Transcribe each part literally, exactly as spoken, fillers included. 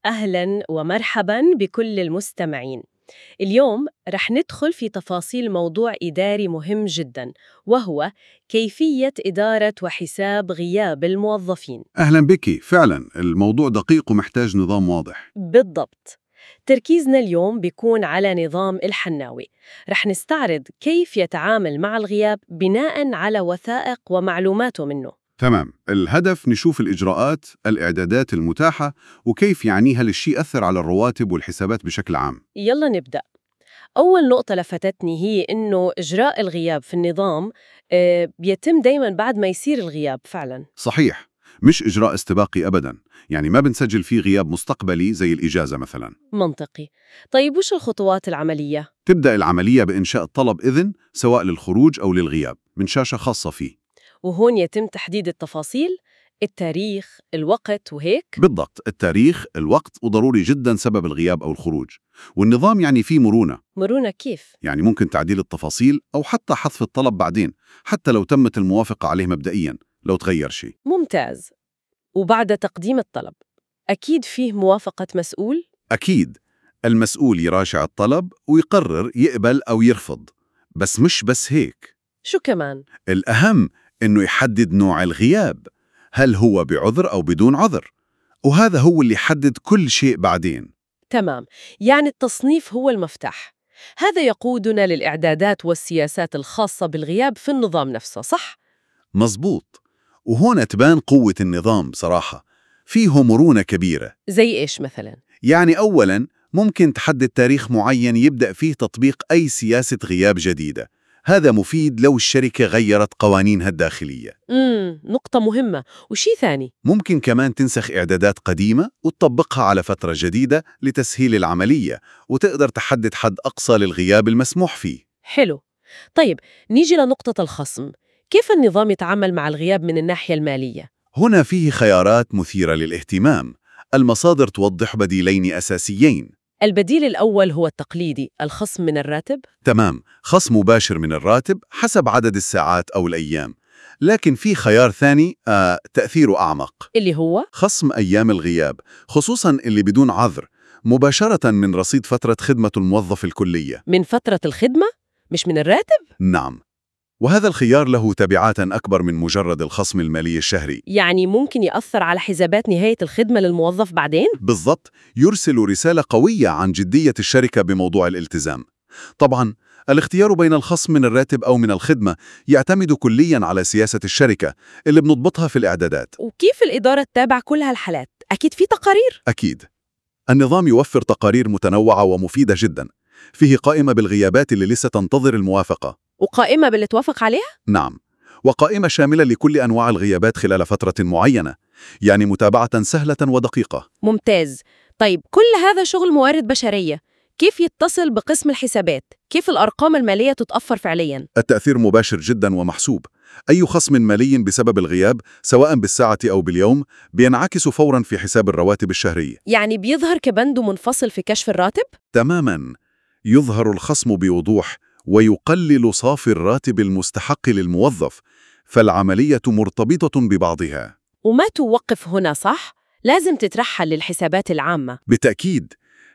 أهلاً ومرحباً بكل المستمعين. اليوم رح ندخل في تفاصيل موضوع إداري مهم جداً، وهو كيفية إدارة وحساب غياب الموظفين. أهلا بك. فعلا الموضوع دقيق ومحتاج نظام واضح. بالضبط. تركيزنا اليوم بيكون على نظام الحناوي. رح نستعرض كيف يتعامل مع الغياب بناءً على وثائق ومعلوماته منه. تمام، الهدف نشوف الإجراءات، الإعدادات المتاحة، وكيف يعني هل الشيء أثر على الرواتب والحسابات بشكل عام. يلا نبدأ. أول نقطة لفتتني هي إنه إجراء الغياب في النظام آه، بيتم دايماً بعد ما يصير الغياب فعلاً. صحيح، مش إجراء استباقي أبدا، يعني ما بنسجل فيه غياب مستقبلي زي الإجازة مثلا. منطقي. طيب وش الخطوات العملية؟ تبدأ العملية بإنشاء طلب إذن سواء للخروج أو للغياب من شاشة خاصة فيه. وهون يتم تحديد التفاصيل، التاريخ، الوقت وهيك. بالضبط، التاريخ، الوقت، وضروري جدا سبب الغياب أو الخروج. والنظام يعني فيه مرونة، مرونة كيف؟ يعني ممكن تعديل التفاصيل أو حتى حذف الطلب بعدين، حتى لو تمت الموافقة عليه مبدئياً لو تغير شيء. ممتاز. وبعد تقديم الطلب أكيد فيه موافقة مسؤول؟ أكيد، المسؤول يراجع الطلب ويقرر يقبل أو يرفض. بس مش بس هيك، شو كمان؟ الأهم إنه يحدد نوع الغياب، هل هو بعذر أو بدون عذر، وهذا هو اللي يحدد كل شيء بعدين. تمام، يعني التصنيف هو المفتاح. هذا يقودنا للإعدادات والسياسات الخاصة بالغياب في النظام نفسه، صح؟ مظبوط، وهنا تبان قوة النظام صراحة، فيه مرونة كبيرة. زي إيش مثلاً؟ يعني أولاً ممكن تحدد تاريخ معين يبدأ فيه تطبيق أي سياسة غياب جديدة، هذا مفيد لو الشركة غيرت قوانينها الداخلية. امم نقطة مهمة. وشي ثاني؟ ممكن كمان تنسخ إعدادات قديمة وتطبقها على فترة جديدة لتسهيل العملية، وتقدر تحدد حد أقصى للغياب المسموح فيه. حلو. طيب نيجي لنقطة الخصم. كيف النظام يتعامل مع الغياب من الناحية المالية؟ هنا فيه خيارات مثيرة للاهتمام. المصادر توضح بديلين أساسيين. البديل الأول هو التقليدي، الخصم من الراتب. تمام، خصم مباشر من الراتب حسب عدد الساعات أو الأيام. لكن في خيار ثاني آه، تأثيره أعمق، اللي هو خصم أيام الغياب، خصوصاً اللي بدون عذر، مباشرة من رصيد فترة خدمة الموظف الكلية. من فترة الخدمة، مش من الراتب. نعم، وهذا الخيار له تبعات أكبر من مجرد الخصم المالي الشهري. يعني ممكن يأثر على حسابات نهاية الخدمة للموظف بعدين؟ بالضبط، يرسل رسالة قوية عن جدية الشركة بموضوع الالتزام. طبعاً، الاختيار بين الخصم من الراتب أو من الخدمة يعتمد كلياً على سياسة الشركة اللي بنضبطها في الإعدادات. وكيف الإدارة تتابع كل هالحالات؟ أكيد في تقارير. أكيد، النظام يوفر تقارير متنوعة ومفيدة جداً. فيه قائمة بالغيابات اللي لسه تنتظر الموافقة. وقائمة باللي توافق عليها؟ نعم، وقائمة شاملة لكل أنواع الغيابات خلال فترة معينة، يعني متابعة سهلة ودقيقة. ممتاز. طيب كل هذا شغل موارد بشرية، كيف يتصل بقسم الحسابات؟ كيف الأرقام المالية تتأثر فعلياً؟ التأثير مباشر جداً ومحسوب. أي خصم مالي بسبب الغياب سواء بالساعة أو باليوم بينعكس فوراً في حساب الرواتب الشهري. يعني بيظهر كبند منفصل في كشف الراتب؟ تماماً، يظهر الخصم بوضوح ويقلل صافي الراتب المستحق للموظف، فالعملية مرتبطة ببعضها. وما توقف هنا، صح؟ لازم تترحل للحسابات العامة. بالتأكيد،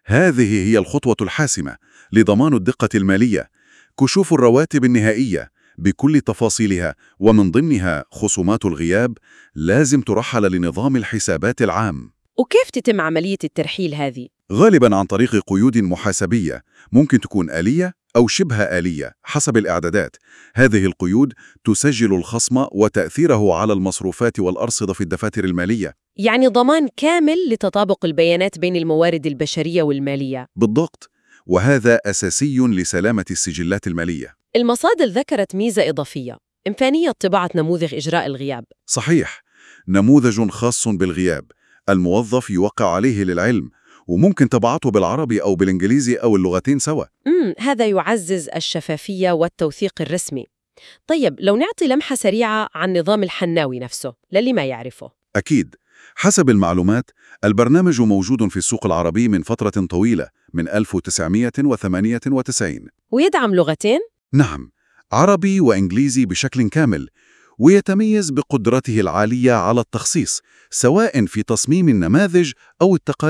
هذه هي الخطوة الحاسمة لضمان الدقة المالية. كشوف الرواتب النهائية بكل تفاصيلها ومن ضمنها خصومات الغياب لازم ترحل لنظام الحسابات العام. وكيف تتم عملية الترحيل هذه؟ غالباً عن طريق قيود محاسبية، ممكن تكون آلية أو شبه آلية حسب الإعدادات. هذه القيود تسجل الخصم وتأثيره على المصروفات والأرصدة في الدفاتر المالية. يعني ضمان كامل لتطابق البيانات بين الموارد البشرية والمالية. بالضبط، وهذا أساسي لسلامة السجلات المالية. المصادر ذكرت ميزة إضافية، إمكانية طباعة نموذج إجراء الغياب. صحيح، نموذج خاص بالغياب، الموظف يوقع عليه للعلم، وممكن طباعته بالعربي أو بالإنجليزي أو اللغتين سوا. امم هذا يعزز الشفافية والتوثيق الرسمي. طيب لو نعطي لمحة سريعة عن نظام الحناوي نفسه للي ما يعرفه. أكيد، حسب المعلومات البرنامج موجود في السوق العربي من فترة طويلة من ألف وتسعمائة وثمانية وتسعين. ويدعم لغتين؟ نعم، عربي وإنجليزي بشكل كامل، ويتميز بقدرته العالية على التخصيص سواء في تصميم النماذج أو التقارير.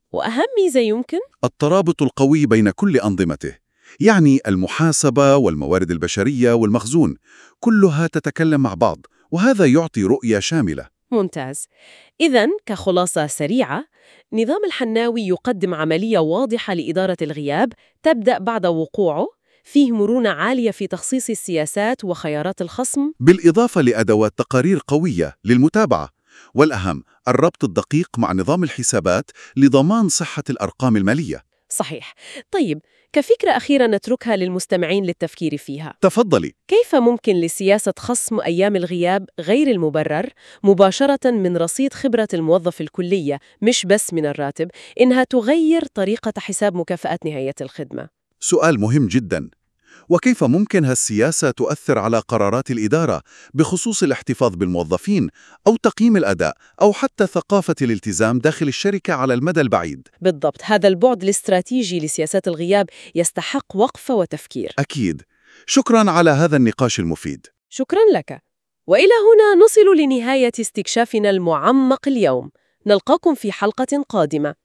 وأهم ميزة يمكن؟ الترابط القوي بين كل أنظمته، يعني المحاسبة والموارد البشرية والمخزون، كلها تتكلم مع بعض، وهذا يعطي رؤية شاملة. ممتاز. إذن كخلاصة سريعة، نظام الحناوي يقدم عملية واضحة لإدارة الغياب تبدأ بعد وقوعه، فيه مرونة عالية في تخصيص السياسات وخيارات الخصم. بالإضافة لأدوات تقارير قوية للمتابعة، والأهم الربط الدقيق مع نظام الحسابات لضمان صحة الأرقام المالية. صحيح. طيب، كفكرة أخيرة نتركها للمستمعين للتفكير فيها، تفضلي. كيف ممكن لسياسة خصم أيام الغياب غير المبرر مباشرة من رصيد خبرة الموظف الكلية، مش بس من الراتب، إنها تغير طريقة حساب مكافأة نهاية الخدمة؟ سؤال مهم جدا. وكيف ممكن هالسياسة تؤثر على قرارات الإدارة بخصوص الاحتفاظ بالموظفين أو تقييم الأداء أو حتى ثقافة الالتزام داخل الشركة على المدى البعيد؟ بالضبط، هذا البعد الاستراتيجي لسياسات الغياب يستحق وقفة وتفكير. أكيد. شكراً على هذا النقاش المفيد. شكراً لك. وإلى هنا نصل لنهاية استكشافنا المعمق اليوم. نلقاكم في حلقة قادمة.